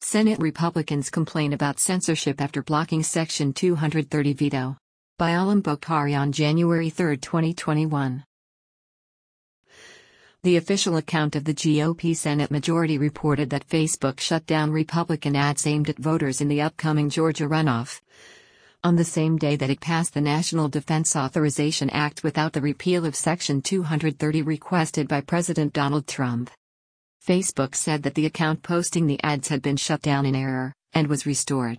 Senate Republicans complain about censorship after blocking Section 230 veto. By Alam Bokhari on January 3, 2021. The official account of the GOP Senate majority reported that Facebook shut down Republican ads aimed at voters in the upcoming Georgia runoff, on the same day that it passed the National Defense Authorization Act without the repeal of Section 230 requested by President Donald Trump. Facebook said that the account posting the ads had been shut down in error, and was restored.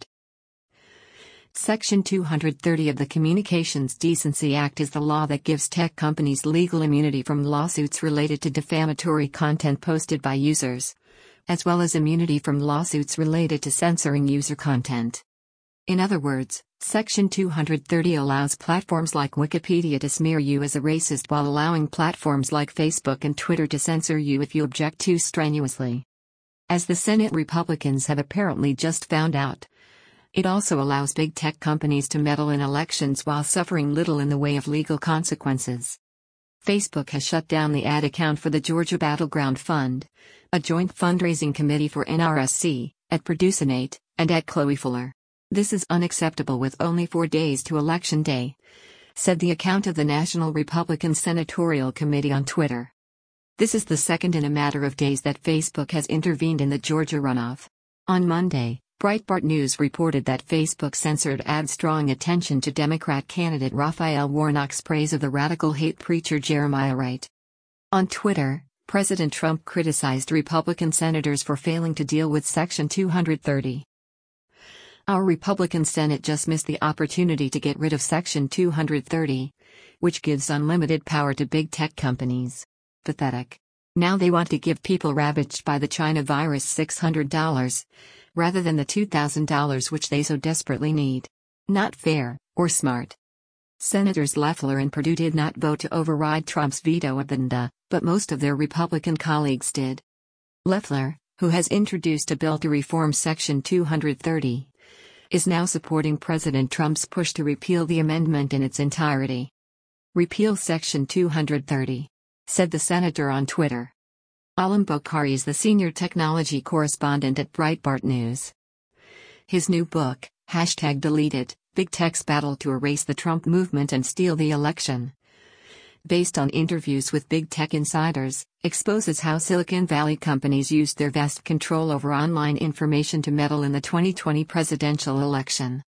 Section 230 of the Communications Decency Act is the law that gives tech companies legal immunity from lawsuits related to defamatory content posted by users, as well as immunity from lawsuits related to censoring user content. In other words, Section 230 allows platforms like Wikipedia to smear you as a racist while allowing platforms like Facebook and Twitter to censor you if you object too strenuously. As the Senate Republicans have apparently just found out, it also allows big tech companies to meddle in elections while suffering little in the way of legal consequences. Facebook has shut down the ad account for the Georgia Battleground Fund, a joint fundraising committee for NRSC, at Purdue Senate, and at Chloe Fuller. This is unacceptable with only 4 days to Election Day, said the account of the National Republican Senatorial Committee on Twitter. This is the second in a matter of days that Facebook has intervened in the Georgia runoff. On Monday, Breitbart News reported that Facebook censored ads drawing attention to Democrat candidate Raphael Warnock's praise of the radical hate preacher Jeremiah Wright. On Twitter, President Trump criticized Republican senators for failing to deal with Section 230. Our Republican Senate just missed the opportunity to get rid of Section 230, which gives unlimited power to big tech companies. Pathetic. Now they want to give people ravaged by the China virus $600, rather than the $2,000 which they so desperately need. Not fair, or smart. Senators Loeffler and Perdue did not vote to override Trump's veto of the NDA, but most of their Republican colleagues did. Loeffler, who has introduced a bill to reform Section 230, is now supporting President Trump's push to repeal the amendment in its entirety. Repeal Section 230, said the senator on Twitter. Alam Bokhari is the senior technology correspondent at Breitbart News. His new book, #Deleted, Big Tech's Battle to Erase the Trump Movement and Steal the Election, based on interviews with big tech insiders, exposes how Silicon Valley companies used their vast control over online information to meddle in the 2020 presidential election.